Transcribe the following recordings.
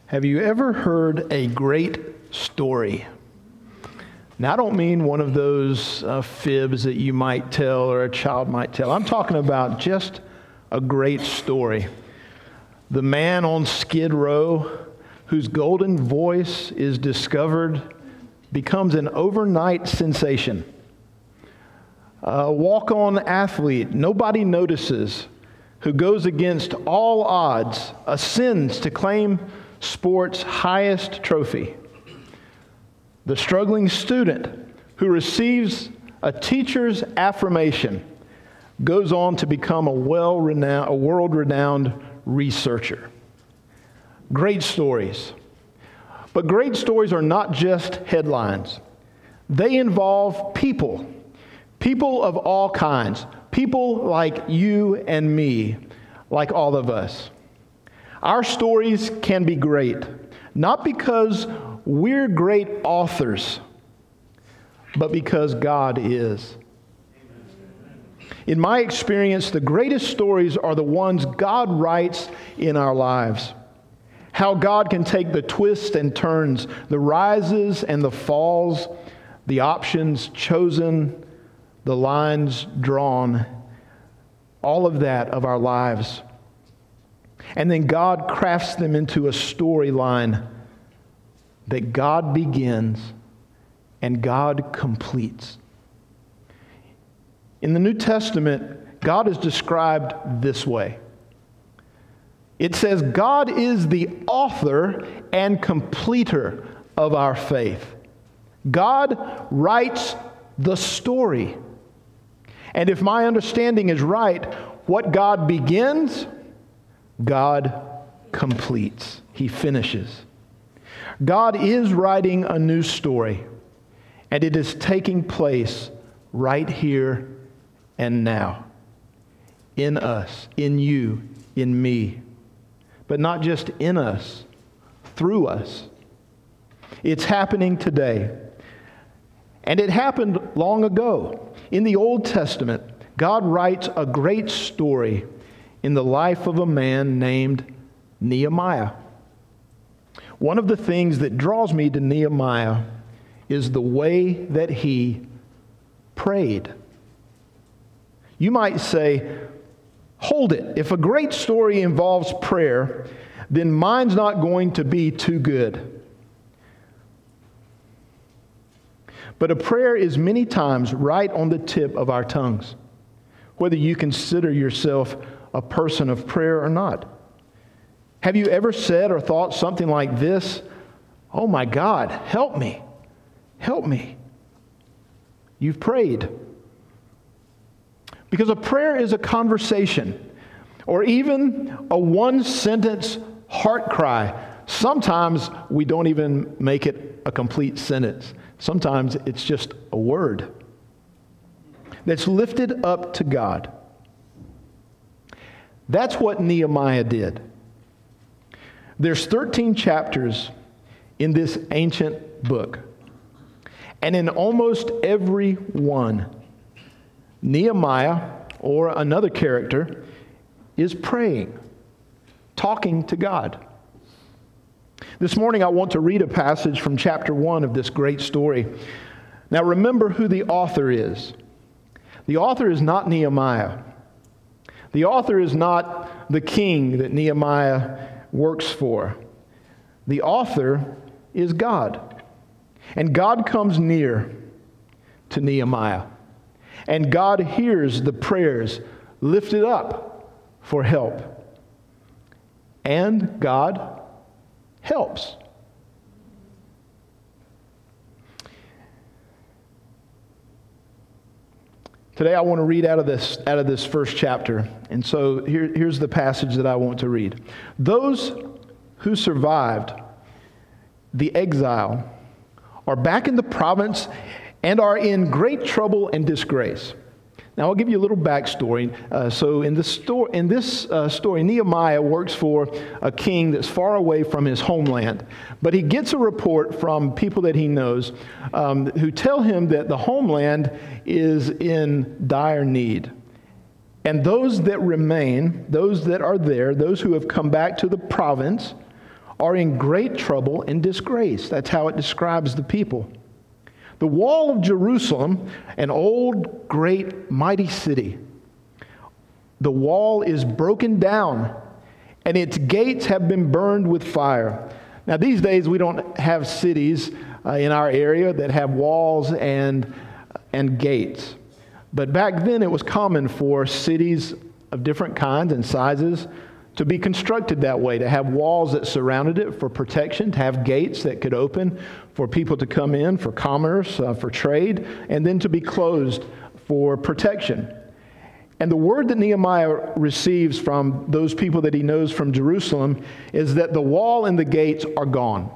Have you ever heard a great story? Now, I don't mean one of those fibs that you might tell or a child might tell. I'm talking about just a great story. The man on Skid Row whose golden voice is discovered becomes an overnight sensation. A walk-on athlete nobody notices who goes against all odds, ascends to claim sport's highest trophy. The struggling student who receives a teacher's affirmation goes on to become a world-renowned researcher. Great stories. But great stories are not just headlines. They involve people of all kinds, people like you and me, like all of us. Our stories can be great, not because we're great authors, but because God is. In my experience, the greatest stories are the ones God writes in our lives. How God can take the twists and turns, the rises and the falls, the options chosen, the lines drawn, all of that of our lives. And then God crafts them into a storyline that God begins and God completes. In the New Testament, God is described this way. It says, God is the author and completer of our faith. God writes the story. And if my understanding is right, what God begins, God completes. He finishes. God is writing a new story, and it is taking place right here and now. In us, in you, in me. But not just in us, through us. It's happening today. And it happened long ago. In the Old Testament, God writes a great story in the life of a man named Nehemiah. One of the things that draws me to Nehemiah is the way that he prayed. You might say, hold it. If a great story involves prayer, then mine's not going to be too good. But a prayer is many times right on the tip of our tongues, whether you consider yourself a person of prayer or not. Have you ever said or thought something like this? Oh my God, help me. Help me. You've prayed. Because a prayer is a conversation or even a one-sentence heart cry. Sometimes we don't even make it a complete sentence. Sometimes it's just a word that's lifted up to God. That's what Nehemiah did. There's 13 chapters in this ancient book. And in almost every one, Nehemiah, or another character, is praying, talking to God. This morning I want to read a passage from chapter 1 of this great story. Now remember who the author is. The author is not Nehemiah. The author is not the king that Nehemiah works for. The author is God. And God comes near to Nehemiah. And God hears the prayers lifted up for help. And God helps. Today I want to read out of this first chapter. And so here's the passage that I want to read. Those who survived the exile are back in the province and are in great trouble and disgrace. Now I'll give you a little backstory. So in this story, Nehemiah works for a king that's far away from his homeland. But he gets a report from people that he knows who tell him that the homeland is in dire need. And those that remain, those that are there, those who have come back to the province, are in great trouble and disgrace. That's how it describes the people. The wall of Jerusalem, an old, great, mighty city, the wall is broken down, and its gates have been burned with fire. Now, these days, we don't have cities in our area that have walls and gates. But back then, it was common for cities of different kinds and sizes to be constructed that way, to have walls that surrounded it for protection, to have gates that could open for people to come in, for commerce, for trade, and then to be closed for protection. And the word that Nehemiah receives from those people that he knows from Jerusalem is that the wall and the gates are gone.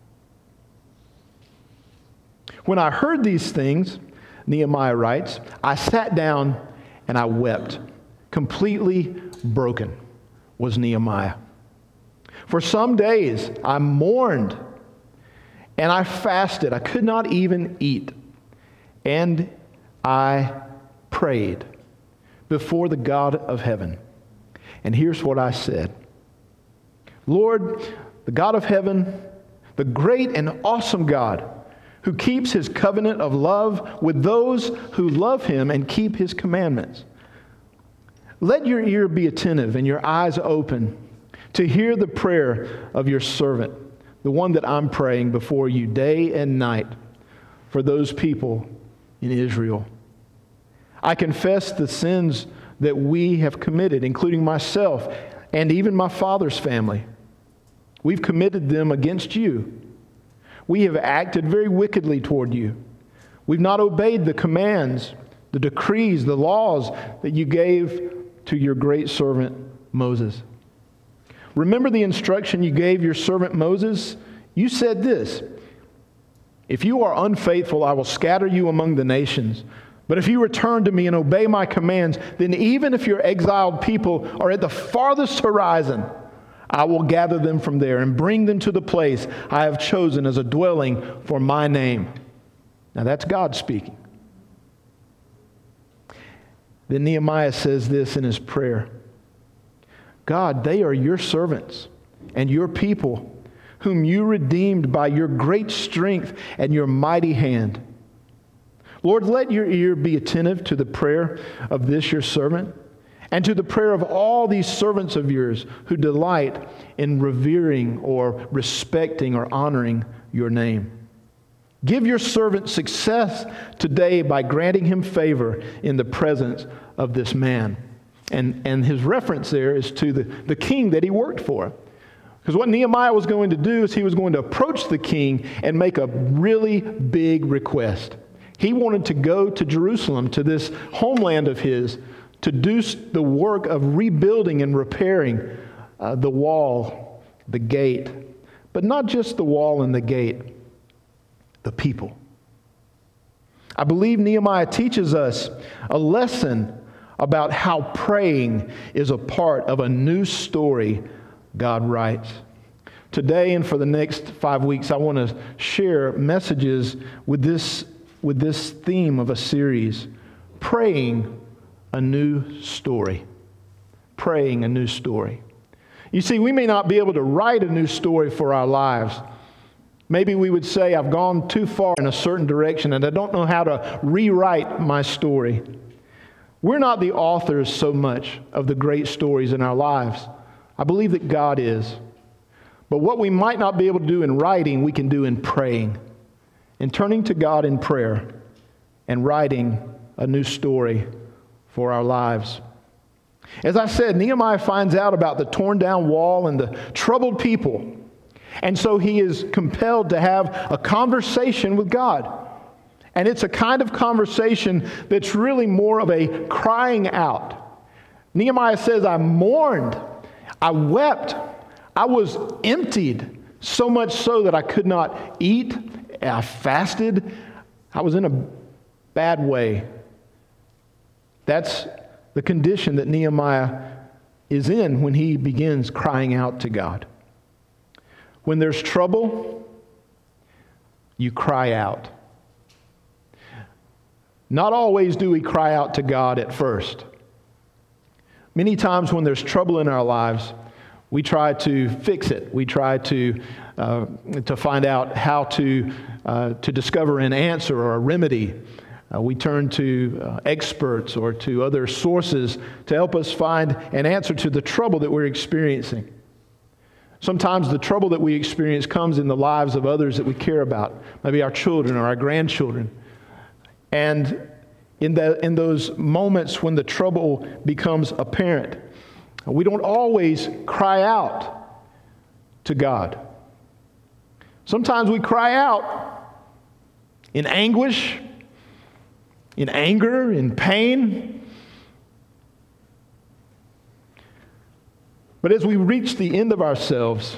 When I heard these things, Nehemiah writes, I sat down and I wept. Completely broken was Nehemiah. For some days I mourned and I fasted. I could not even eat. And I prayed before the God of heaven. And here's what I said. Lord, the God of heaven, the great and awesome God, who keeps his covenant of love with those who love him and keep his commandments. Let your ear be attentive and your eyes open to hear the prayer of your servant, the one that I'm praying before you day and night for those people in Israel. I confess the sins that we have committed, including myself and even my father's family. We've committed them against you. We have acted very wickedly toward you. We've not obeyed the commands, the decrees, the laws that you gave to your great servant Moses. Remember the instruction you gave your servant Moses? You said this, if you are unfaithful, I will scatter you among the nations. But if you return to me and obey my commands, then even if your exiled people are at the farthest horizon, I will gather them from there and bring them to the place I have chosen as a dwelling for my name. Now that's God speaking. Then Nehemiah says this in his prayer. God, they are your servants and your people, whom you redeemed by your great strength and your mighty hand. Lord, let your ear be attentive to the prayer of this your servant and to the prayer of all these servants of yours who delight in revering or respecting or honoring your name. Give your servant success today by granting him favor in the presence of this man. And his reference there is to the king that he worked for. Because what Nehemiah was going to do is he was going to approach the king and make a really big request. He wanted to go to Jerusalem, to this homeland of his, to do the work of rebuilding and repairing the wall, the gate. But not just the wall and the gate, the people. I believe Nehemiah teaches us a lesson about how praying is a part of a new story God writes. Today and for the next 5 weeks, I want to share messages with this theme of a series, Praying a New Story. Praying a new story. You see, we may not be able to write a new story for our lives. Maybe we would say, I've gone too far in a certain direction and I don't know how to rewrite my story. We're not the authors so much of the great stories in our lives. I believe that God is. But what we might not be able to do in writing, we can do in praying. In turning to God in prayer and writing a new story for our lives. As I said, Nehemiah finds out about the torn down wall and the troubled people. And so he is compelled to have a conversation with God. And it's a kind of conversation that's really more of a crying out. Nehemiah says, I mourned, I wept, I was emptied, so much so that I could not eat, I fasted, I was in a bad way. That's the condition that Nehemiah is in when he begins crying out to God. When there's trouble, you cry out. Not always do we cry out to God at first. Many times when there's trouble in our lives, We try to fix it. We try to find out how to discover an answer or a remedy. We turn to experts or to other sources to help us find an answer to the trouble that we're experiencing. Sometimes the trouble that we experience comes in the lives of others that we care about, maybe our children or our grandchildren. And in those moments when the trouble becomes apparent, we don't always cry out to God. Sometimes we cry out in anguish, in anger, in pain. But as we reach the end of ourselves,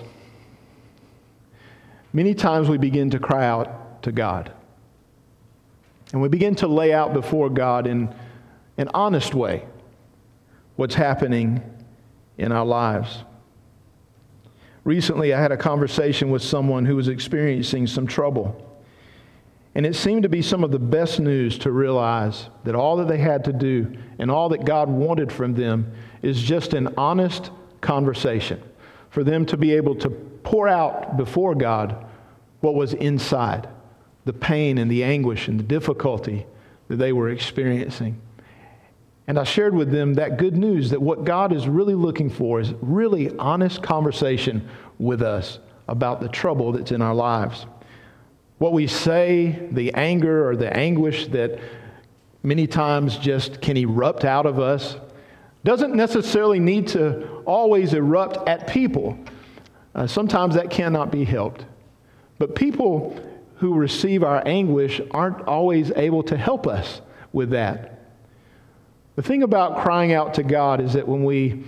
many times we begin to cry out to God. And we begin to lay out before God in an honest way what's happening in our lives. Recently, I had a conversation with someone who was experiencing some trouble. And it seemed to be some of the best news to realize that all that they had to do and all that God wanted from them is just an honest conversation for them to be able to pour out before God what was inside, the pain and the anguish and the difficulty that they were experiencing. And I shared with them that good news that what God is really looking for is really honest conversation with us about the trouble that's in our lives. What we say, the anger or the anguish that many times just can erupt out of us, doesn't necessarily need to always erupt at people. Sometimes that cannot be helped. But people who receive our anguish aren't always able to help us with that. The thing about crying out to God is that when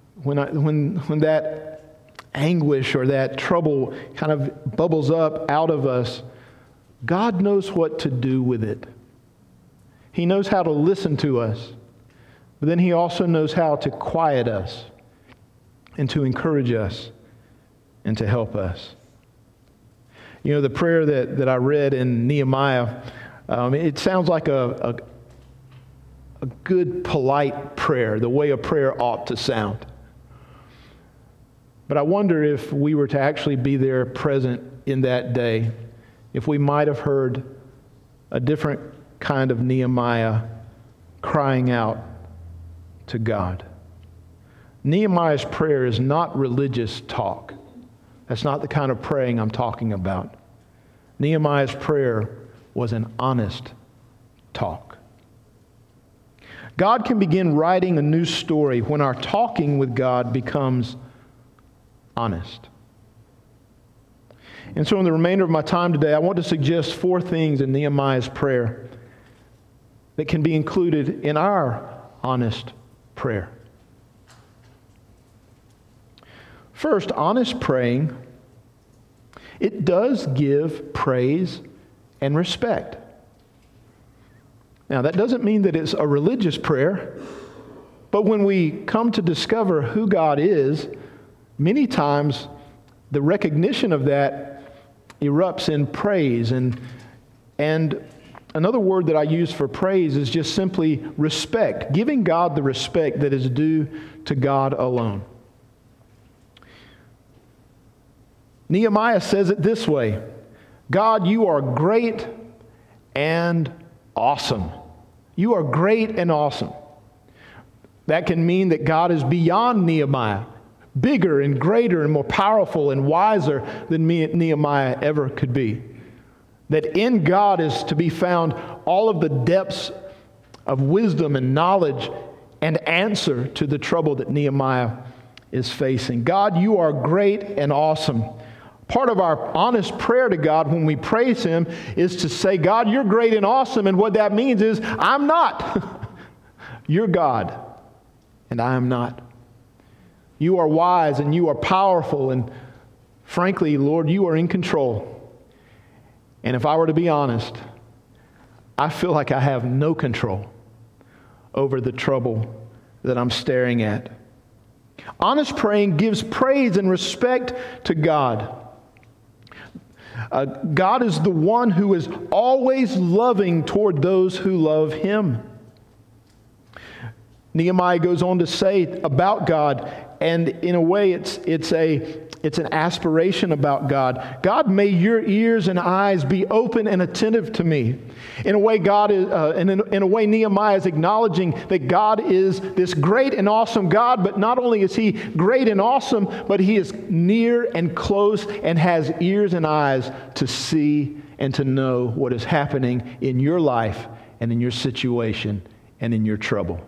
that anguish or that trouble kind of bubbles up out of us, God knows what to do with it. He knows how to listen to us, but then He also knows how to quiet us and to encourage us and to help us. You know, the prayer that I read in Nehemiah, it sounds like a good, polite prayer, the way a prayer ought to sound. But I wonder if we were to actually be there present in that day, if we might have heard a different kind of Nehemiah crying out to God. Nehemiah's prayer is not religious talk. That's not the kind of praying I'm talking about. Nehemiah's prayer was an honest talk. God can begin writing a new story when our talking with God becomes honest. And so in the remainder of my time today, I want to suggest 4 things in Nehemiah's prayer that can be included in our honest prayer. First, honest praying, it does give praise and respect. Now, that doesn't mean that it's a religious prayer, but when we come to discover who God is, many times the recognition of that erupts in praise. And another word that I use for praise is just simply respect, giving God the respect that is due to God alone. Nehemiah says it this way: God, you are great and awesome. You are great and awesome. That can mean that God is beyond Nehemiah, bigger and greater and more powerful and wiser than Nehemiah ever could be. That in God is to be found all of the depths of wisdom and knowledge and answer to the trouble that Nehemiah is facing. God, you are great and awesome. Part of our honest prayer to God when we praise Him is to say, God, you're great and awesome. And what that means is, I'm not. You're God, and I am not. You are wise and you are powerful. And frankly, Lord, you are in control. And if I were to be honest, I feel like I have no control over the trouble that I'm staring at. Honest praying gives praise and respect to God. God is the one who is always loving toward those who love Him. Nehemiah goes on to say about God, And in a way, it's an aspiration about God. God, may your ears and eyes be open and attentive to me. In a way, God is, in a way, Nehemiah is acknowledging that God is this great and awesome God, but not only is He great and awesome, but He is near and close and has ears and eyes to see and to know what is happening in your life and in your situation and in your trouble.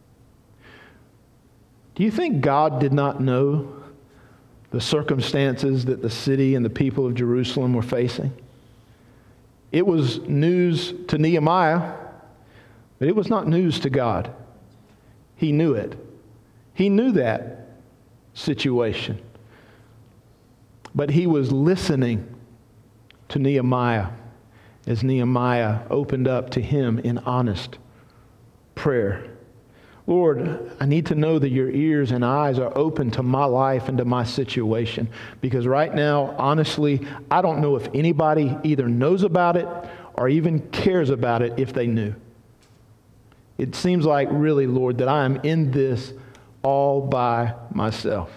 Do you think God did not know the circumstances that the city and the people of Jerusalem were facing? It was news to Nehemiah, but it was not news to God. He knew it. He knew that situation. But he was listening to Nehemiah as Nehemiah opened up to him in honest prayer. Lord, I need to know that your ears and eyes are open to my life and to my situation. Because right now, honestly, I don't know if anybody either knows about it or even cares about it if they knew. It seems like, really, Lord, that I am in this all by myself.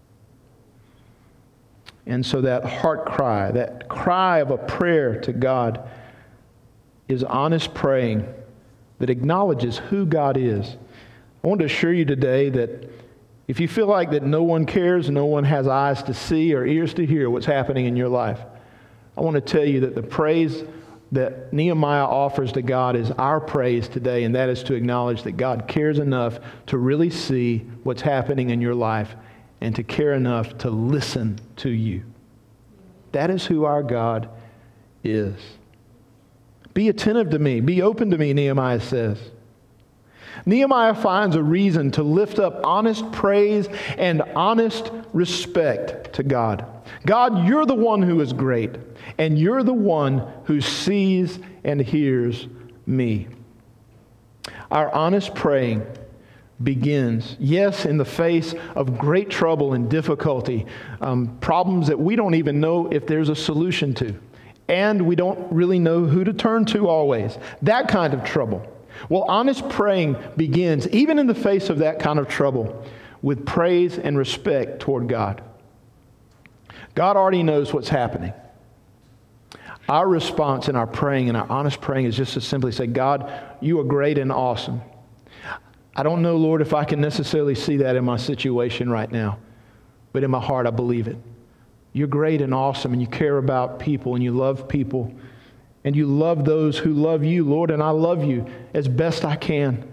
And so that heart cry, that cry of a prayer to God, is honest praying that acknowledges who God is. I want to assure you today that if you feel like that no one cares, no one has eyes to see or ears to hear what's happening in your life, I want to tell you that the praise that Nehemiah offers to God is our praise today, and that is to acknowledge that God cares enough to really see what's happening in your life and to care enough to listen to you. That is who our God is. Be attentive to me. Be open to me, Nehemiah says. Nehemiah finds a reason to lift up honest praise and honest respect to God. God, you're the one who is great, and you're the one who sees and hears me. Our honest praying begins, yes, in the face of great trouble and difficulty, problems that we don't even know if there's a solution to, and we don't really know who to turn to always. That kind of trouble. Well, honest praying begins, even in the face of that kind of trouble, with praise and respect toward God. God already knows what's happening. Our response in our praying and our honest praying is just to simply say, God, you are great and awesome. I don't know, Lord, if I can necessarily see that in my situation right now, but in my heart I believe it. You're great and awesome, and you care about people, and you love people. And you love those who love you, Lord, and I love you as best I can.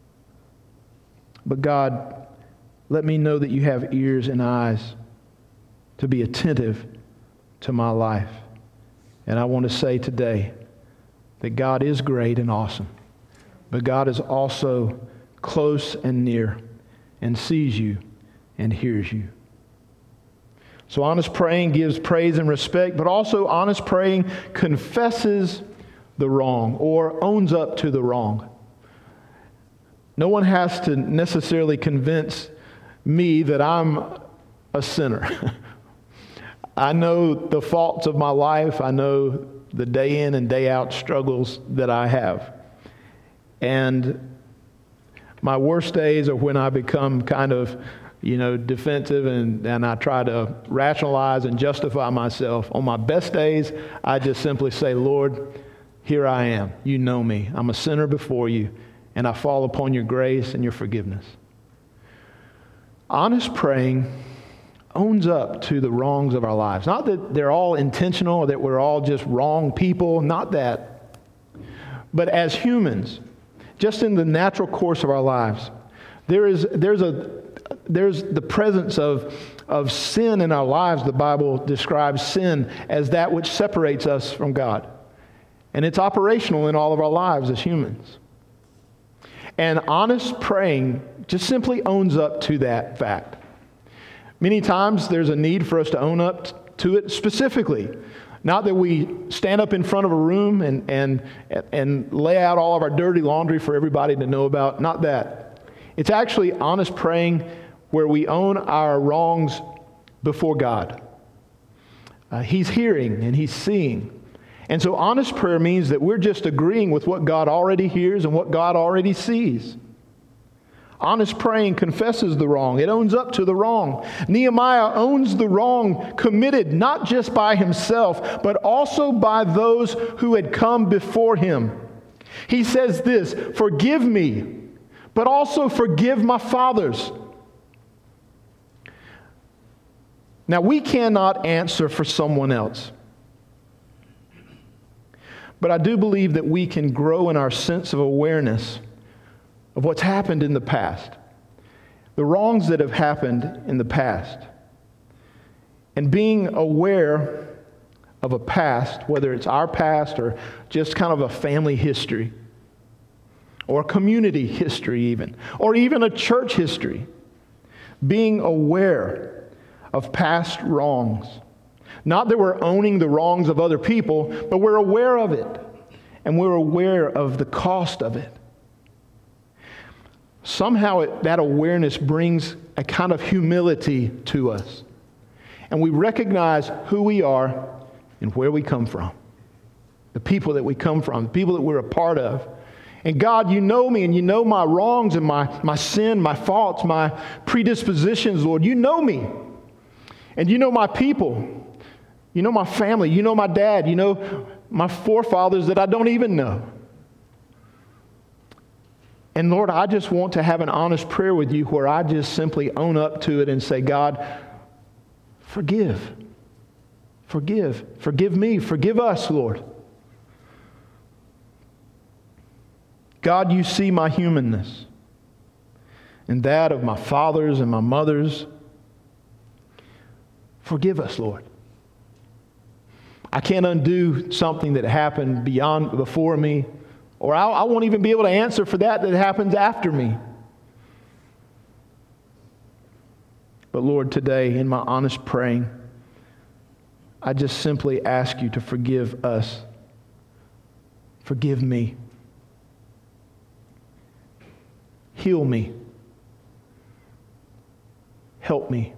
But God, let me know that you have ears and eyes to be attentive to my life. And I want to say today that God is great and awesome, but God is also close and near and sees you and hears you. So honest praying gives praise and respect, but also honest praying confesses the wrong or owns up to the wrong. No one has to necessarily convince me that I'm a sinner. I know the faults of my life. I know the day in and day out struggles that I have. And my worst days are when I become kind of defensive and I try to rationalize and justify myself. On my best days, I just simply say, Lord, here I am. You know me. I'm a sinner before you, and I fall upon your grace and your forgiveness. Honest praying owns up to the wrongs of our lives. Not that they're all intentional or that we're all just wrong people, not that. But as humans, just in the natural course of our lives, there's the presence of sin in our lives. The Bible describes sin as that which separates us from God. And it's operational in all of our lives as humans. And honest praying just simply owns up to that fact. Many times there's a need for us to own up to it specifically. Not that we stand up in front of a room and lay out all of our dirty laundry for everybody to know about. Not that. It's actually honest praying where we own our wrongs before God. He's hearing and He's seeing. And so honest prayer means that we're just agreeing with what God already hears and what God already sees. Honest praying confesses the wrong. It owns up to the wrong. Nehemiah owns the wrong committed not just by himself, but also by those who had come before him. He says this, "Forgive me, but also forgive my fathers." Now, we cannot answer for someone else. But I do believe that we can grow in our sense of awareness of what's happened in the past, the wrongs that have happened in the past. And being aware of a past, whether it's our past or just kind of a family history, or a community history even, or even a church history, being aware of past wrongs. Not that we're owning the wrongs of other people, but we're aware of it, and we're aware of the cost of it. Somehow that awareness brings a kind of humility to us. And we recognize who we are and where we come from. The people that we come from, the people that we're a part of. And God, you know me and you know my wrongs and my sin, my faults, my predispositions, Lord. You know me. And you know my people. You know my family. You know my dad. You know my forefathers that I don't even know. And Lord, I just want to have an honest prayer with you where I just simply own up to it and say, God, forgive. Forgive. Forgive me. Forgive us, Lord. God, you see my humanness and that of my fathers and my mothers. Forgive us, Lord. I can't undo something that happened before me, or I won't even be able to answer for that happens after me. But Lord, today in my honest praying, I just simply ask you to forgive us. Forgive me. Heal me. Help me.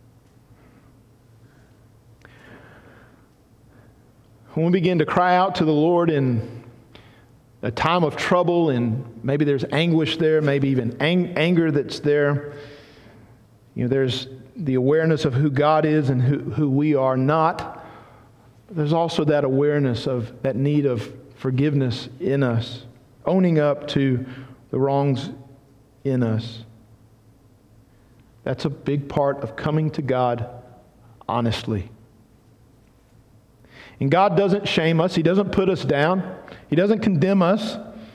When we begin to cry out to the Lord in a time of trouble, and maybe there's anguish there, maybe even anger that's there, there's the awareness of who God is and who we are not. There's also that awareness of that need of forgiveness in us, owning up to the wrongs in us. That's a big part of coming to God honestly. And God doesn't shame us. He doesn't put us down. He doesn't condemn us.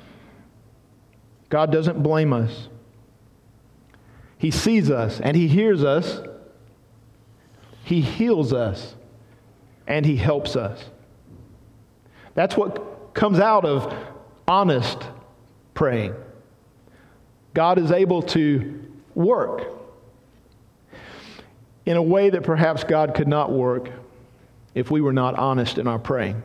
God doesn't blame us. He sees us and He hears us. He heals us and He helps us. That's what comes out of honest praying. God is able to work in a way that perhaps God could not work if we were not honest in our praying.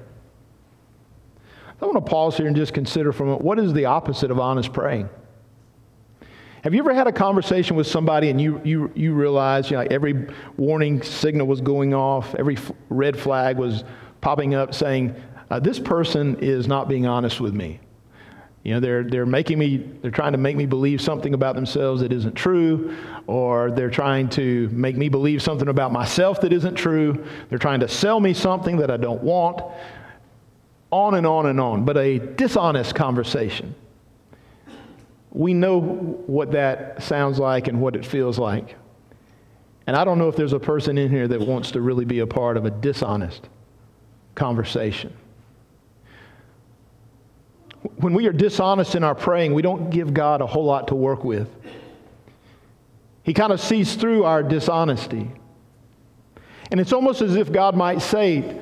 I want to pause here and just consider for a moment, what is the opposite of honest praying? Have you ever had a conversation with somebody and you realize like every warning signal was going off, every red flag was popping up saying, this person is not being honest with me. They're trying to make me believe something about themselves that isn't true, or they're trying to make me believe something about myself that isn't true. They're trying to sell me something that I don't want. On and on and on. But a dishonest conversation. We know what that sounds like and what it feels like. And I don't know if there's a person in here that wants to really be a part of a dishonest conversation. When we are dishonest in our praying, we don't give God a whole lot to work with. He kind of sees through our dishonesty. And it's almost as if God might say,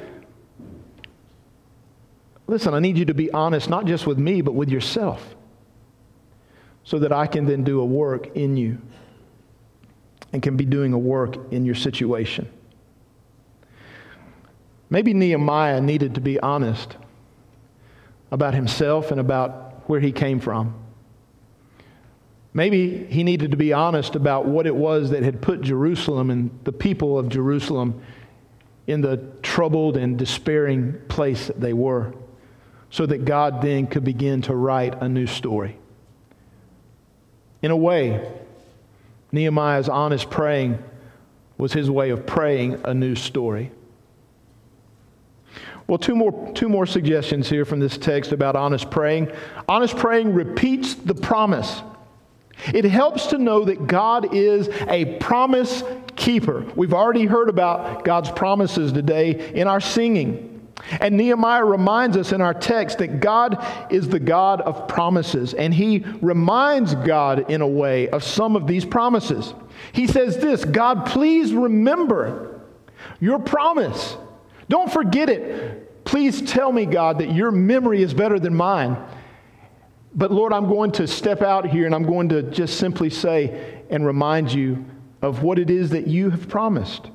listen, I need you to be honest, not just with me, but with yourself, so that I can then do a work in you and can be doing a work in your situation. Maybe Nehemiah needed to be honest about himself and about where he came from. Maybe he needed to be honest about what it was that had put Jerusalem and the people of Jerusalem in the troubled and despairing place that they were, so that God then could begin to write a new story. In a way, Nehemiah's honest praying was his way of praying a new story. Well, two more suggestions here from this text about honest praying. Honest praying repeats the promise. It helps to know that God is a promise keeper. We've already heard about God's promises today in our singing. And Nehemiah reminds us in our text that God is the God of promises. And he reminds God in a way of some of these promises. He says this, God, please remember your promise. Don't forget it. Please tell me, God, that your memory is better than mine. But Lord, I'm going to step out here and I'm going to just simply say and remind you of what it is that you have promised.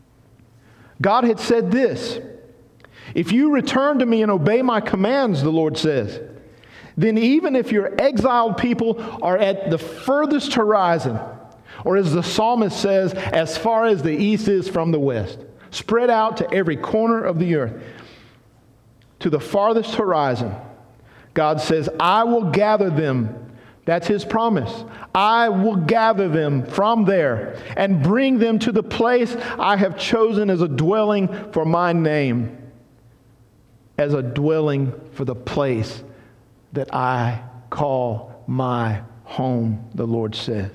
God had said this, if you return to me and obey my commands, the Lord says, then even if your exiled people are at the furthest horizon, or as the psalmist says, as far as the east is from the west, spread out to every corner of the earth, to the farthest horizon, God says, I will gather them. That's his promise. I will gather them from there and bring them to the place I have chosen as a dwelling for my name, as a dwelling for the place that I call my home, the Lord says.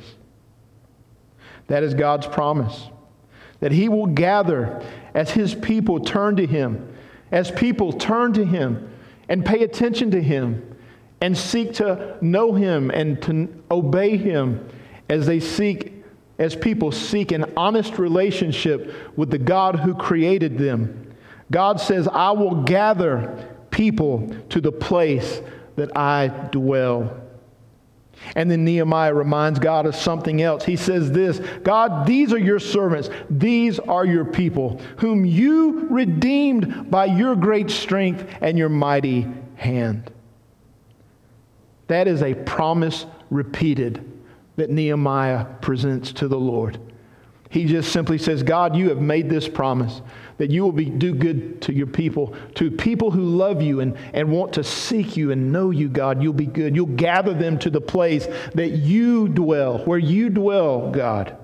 That is God's promise, that he will gather as his people turn to him, as people turn to him and pay attention to him and seek to know him and to obey him as people seek an honest relationship with the God who created them. God says, I will gather people to the place that I dwell. And then Nehemiah reminds God of something else. He says this, God, these are your servants. These are your people, whom you redeemed by your great strength and your mighty hand. That is a promise repeated that Nehemiah presents to the Lord. He just simply says, God, you have made this promise that you will do good to your people, to people who love you and want to seek you and know you, God. You'll be good. You'll gather them to the place that you dwell, where you dwell, God.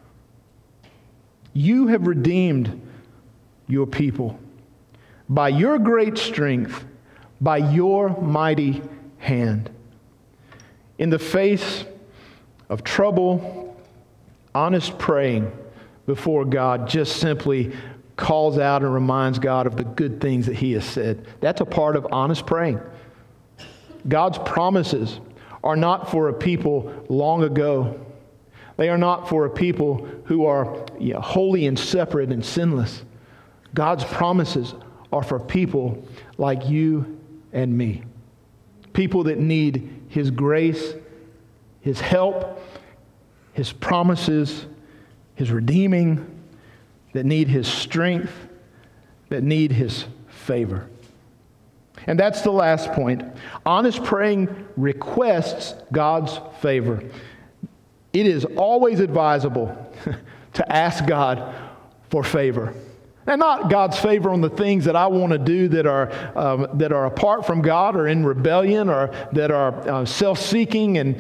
You have redeemed your people by your great strength, by your mighty hand. In the face of trouble, honest praying before God just simply calls out and reminds God of the good things that he has said. That's a part of honest praying. God's promises are not for a people long ago. They are not for a people who are holy and separate and sinless. God's promises are for people like you and me. People that need his grace, his help, his promises, his redeeming, that need his strength, that need his favor. And that's the last point. Honest praying requests God's favor. It is always advisable to ask God for favor. And not God's favor on the things that I want to do that are apart from God or in rebellion or that are self-seeking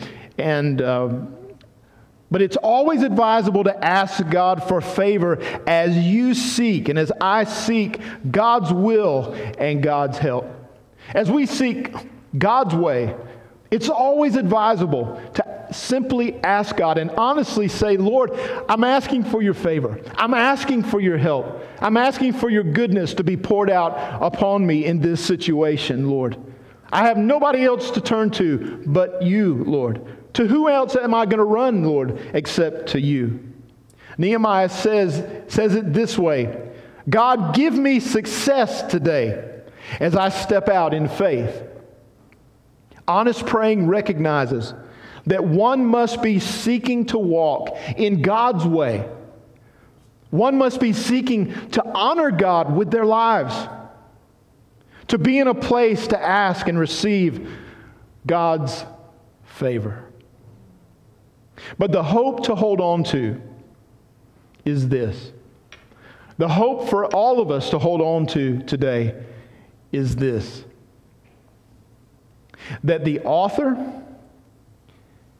but it's always advisable to ask God for favor as you seek and as I seek God's will and God's help. As we seek God's way, it's always advisable to simply ask God and honestly say, Lord, I'm asking for your favor. I'm asking for your help. I'm asking for your goodness to be poured out upon me in this situation, Lord. I have nobody else to turn to but you, Lord. To who else am I going to run, Lord, except to you? Nehemiah says it this way, God, give me success today as I step out in faith. Honest praying recognizes that one must be seeking to walk in God's way. One must be seeking to honor God with their lives, to be in a place to ask and receive God's favor. But the hope to hold on to is this. The hope for all of us to hold on to today is this. That the author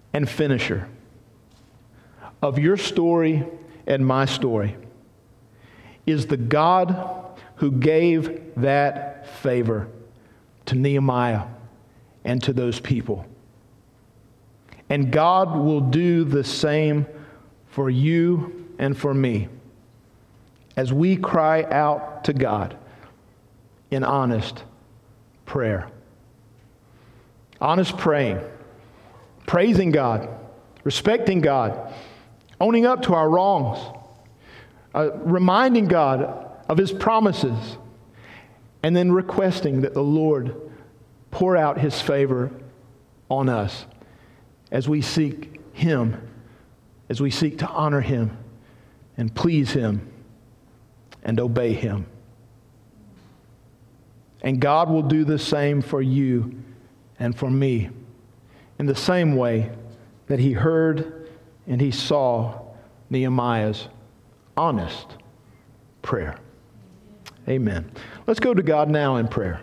and finisher of your story and my story is the God who gave that favor to Nehemiah and to those people. And God will do the same for you and for me as we cry out to God in honest prayer. Honest praying, praising God, respecting God, owning up to our wrongs, reminding God of His promises, and then requesting that the Lord pour out His favor on us as we seek Him, as we seek to honor Him and please Him and obey Him. And God will do the same for you and for me in the same way that He heard and He saw Nehemiah's honest prayer. Amen. Let's go to God now in prayer.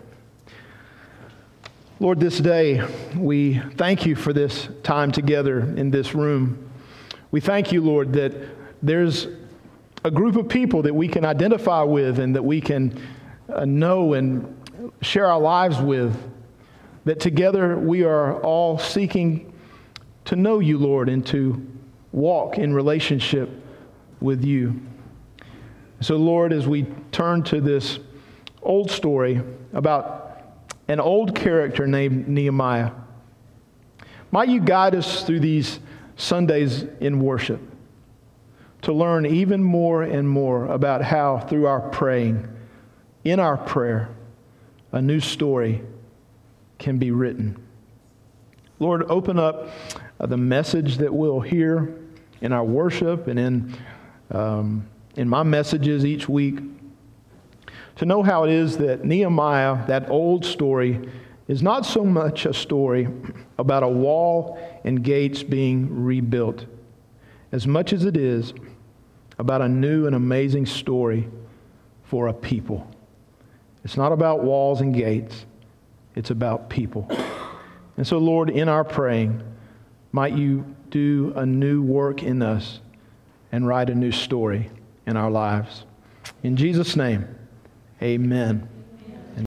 Lord, this day we thank You for this time together in this room. We thank You, Lord, that there's a group of people that we can identify with and that we can know and share our lives with, that together we are all seeking to know You, Lord, and to walk in relationship with You. So, Lord, as we turn to this old story about an old character named Nehemiah, might You guide us through these Sundays in worship to learn even more and more about how, through our praying, in our prayer, a new story can be written. Lord, open up the message that we'll hear in our worship and in my messages each week, to know how it is that Nehemiah, that old story, is not so much a story about a wall and gates being rebuilt, as much as it is about a new and amazing story for a people. It's not about walls and gates. It's about people. And so, Lord, in our praying, might You do a new work in us and write a new story in our lives. In Jesus' name, amen.